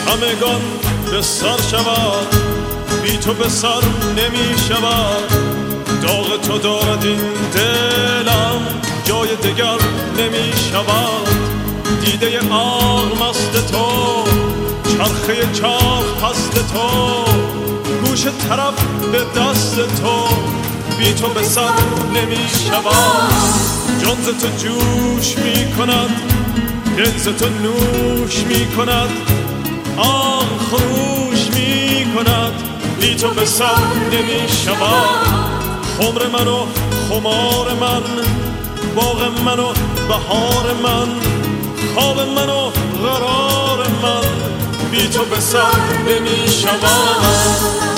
همگان به سر شود، بی تو به سر نمی شود. داغ تو دارد این دلم، جای دگر نمی شود. دیده عقل مست تو، چرخه چاق پست تو، گوش طرف به دست تو، بی تو به سر نمی شود. جان ز تو جوش می کند، دل ز تو نوش می کند، آن خروش می کند، بی تو به سر نمی شود. خمر من و خمار من، باغ من و بهار من، خواب من و قرار من، بی تو به سر نمی شود.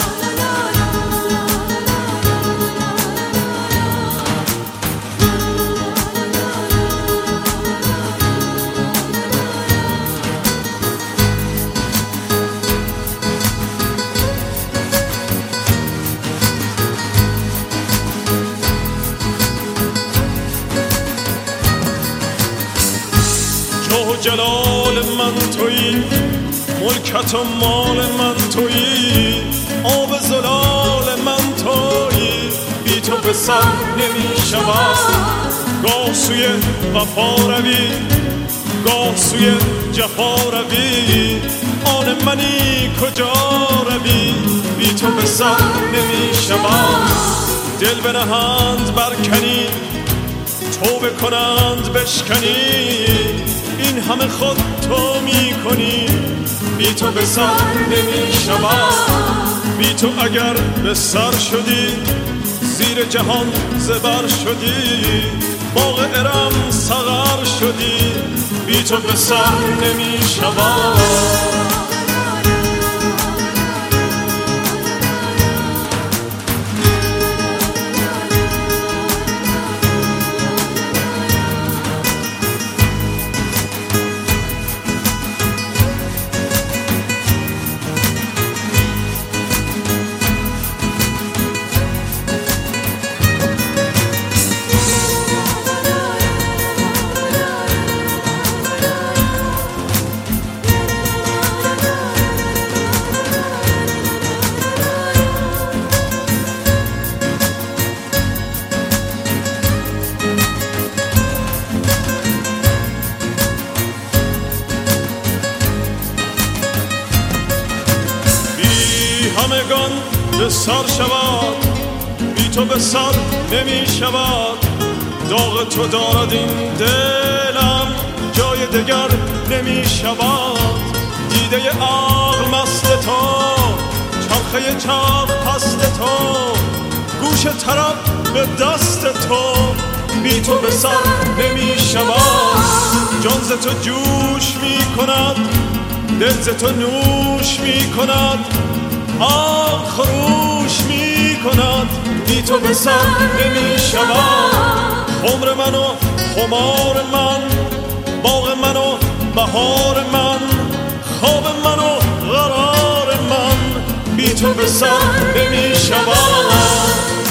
جاه و جلال من تویی، ملکت و مال من تویی، آب زلال من تویی، بی تو به سر نمی شود. گاه سوی وفا روی، گاه سوی جفا روی، آن منی کجا روی، بی تو به سر نمی شود. دل بنهند برکنی، توبه کنند بشکنی، این همه خود تو می کنی، بی تو به سر نمی شود. بی تو اگر به سر شدی، زیر جهان زبر شدی، باغ ارم سغر شدی، بی تو به سر نمی شود. همگان به سر شود، بی تو به سر نمی شود. داغ تو دارد این دلم، جای دگر نمی شود. دیده عقل مست تو، چرخه چاق پست تو، گوش طرف به دست تو، بی تو به سر نمی شود. جان ز تو جوش می کند، دل ز تو نوش می کند، آن خروش می کند، بی تو به سر نمی شود. خمر من و خمار من، باغ من و بهار من، خواب من و قرار من، بی تو به سر نمی شود.